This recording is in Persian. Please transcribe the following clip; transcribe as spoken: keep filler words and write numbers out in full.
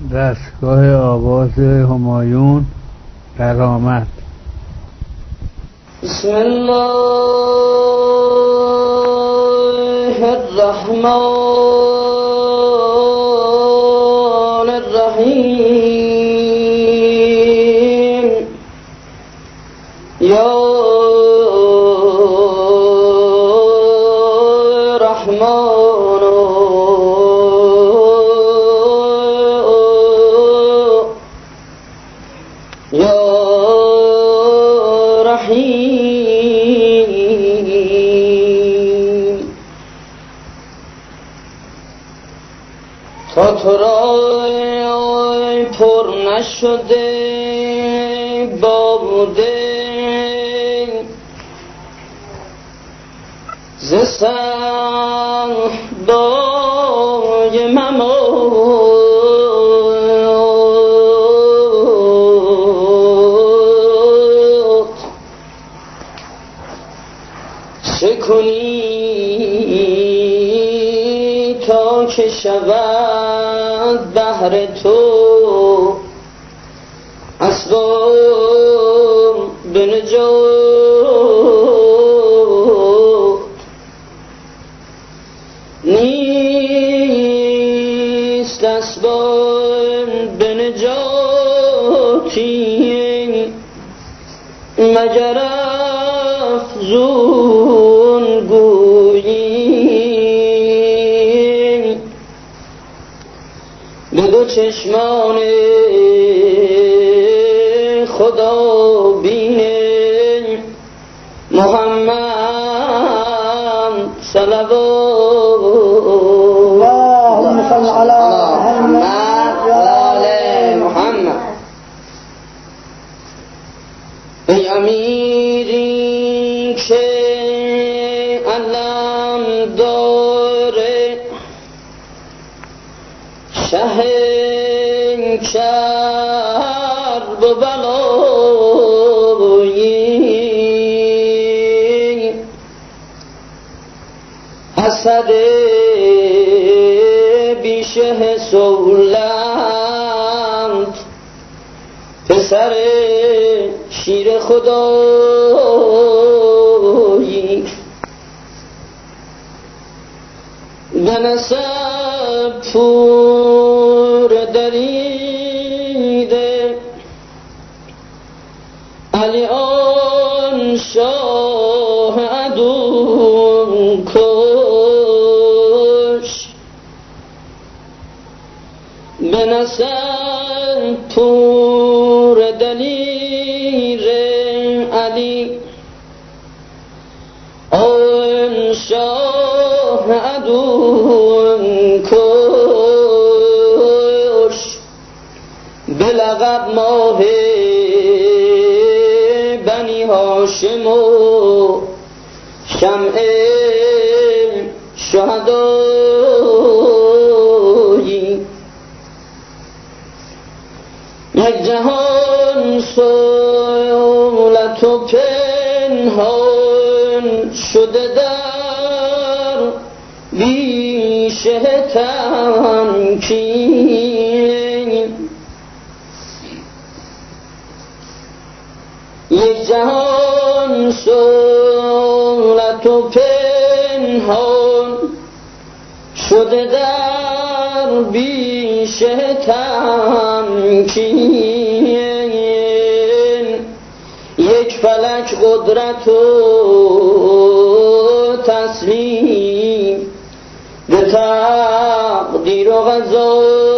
دستگاه آواز همایون درآمد. بسم الله الرحمن الرحیم. یا رحمان یا رحیم. تا تو را پر نشده باده ز صحبای ممات چه کنی تا که شود بهر تو اسباب به نجات؟ نیست اسباب به نجاتی مگر افزون گویی به دو چشمان خدا بین محمد صلوات. اللهم صل على محمد و آل محمد. ای امیری که علم داره شه کرب و بلایی حسد بیشه سولند پسر شیر خدایی به نسب پور دریده علی آن شاه عدو کش به نسب پور دلیر علی آن شاه عدو کش به لقب ماه بنی هاشم و شمع شهدایی یک جهان سهولت و پنهان شده در بیشه تمکین. یک جهان سهولت و پنهان شده در بیشه تمکین. یک فلک قدرت و تسلیم به تقدیر و قضا